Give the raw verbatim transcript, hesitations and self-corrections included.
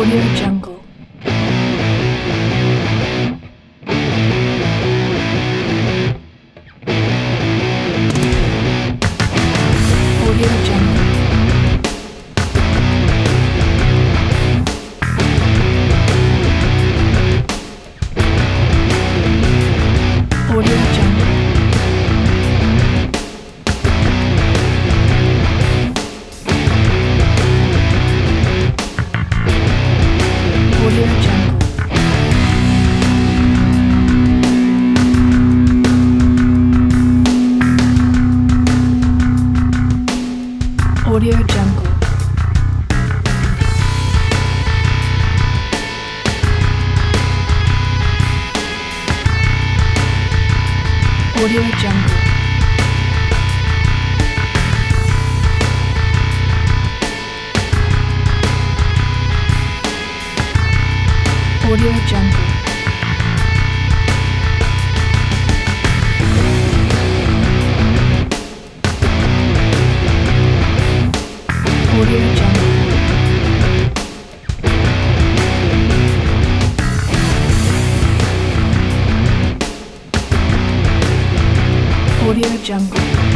Audio Jungle. Audio Jungle. Audio Jungle. Audio Jungle. Audio Jungle. Audio Jungle. Audio Jungle. Audio Jungle. Audio Jungle.